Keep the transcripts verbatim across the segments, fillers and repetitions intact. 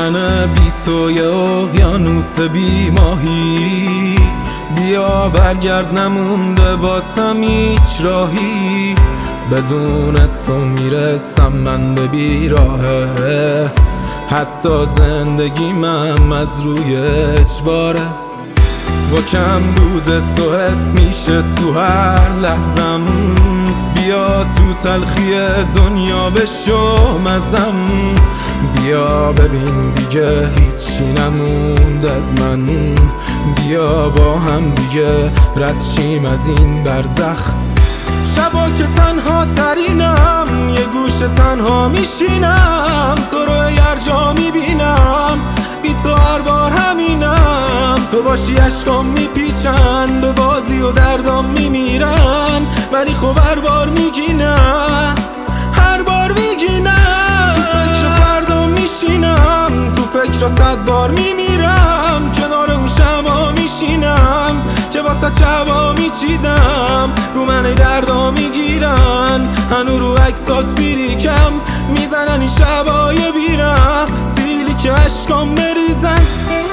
منه بی تو یه اقیانوس بی ماهی. بیا برگرد نمونده واسم هیچ راهی، بدون تو میرسم من به بیراهه. حتی زندگی من از روی اجباره، و کم بوده تو حس میشه تو هر لحظم. بیا تو تلخی دنیا بشو مزم، بیا ببین دیگه هیچی نمونده از من. بیا با هم دیگه رد شیم از این برزخ. شبا که تنها ترینم یه گوشه تنها میشینم، تو رو هر جا میبینم بی تو هر بار همینم. تو باشی عشقام میپیچن به بازی و دردام میمیرن، ولی خب هر بار میگی نه، هر بار میگی نه. تو فکر فردا میشینم، تو فکر صد بار میمیرم، کنار اون شبا میشینم که واسه شبا میچیدم. رو من دردا میگیرن، هنو رو عکسات بیریکم میزنن این شبای بیرم، سیلی که عشقام بریزن.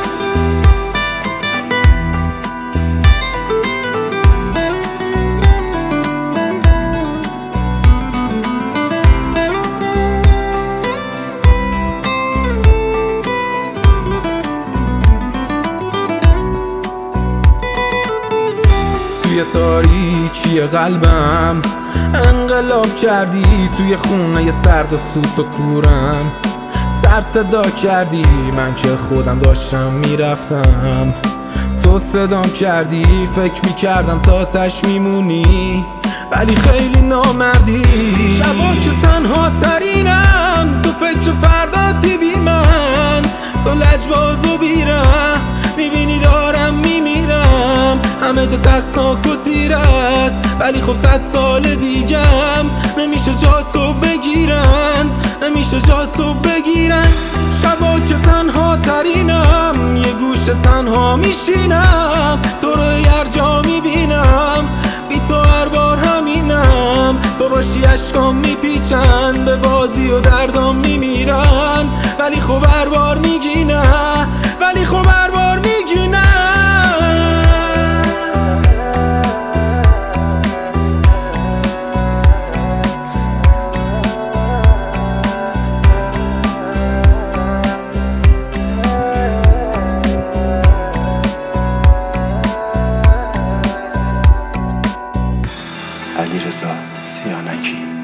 توی تاریکی قلبم انقلاب کردی، توی خونه سرد و سوت و کورم سر صدا کردی. من که خودم داشتم میرفتم تو صدام کردی، فکر میکردم تا تش میمونی ولی خیلی نامردی. شبا که تنها ترینم تو فکر فرداتی بی من، تو لجباز و بیرم میبینی دارم میمیرم. همه جا ترسناک و تیر است، ولی خب صد سال دیگم نمیشه جا تو بگیرن، نمیشه جا تو بگیرن. شبا که تنها ترینم یه گوشه تنها میشینم، تو رو هر جا میبینم بی تو هر بار همینم. تو باشی عشقام میپیچن به بازی و دردام میمیرن، ولی خب هر بار میگی نه، ولی خب هر بار میگی نه. علیرضا سیانکی.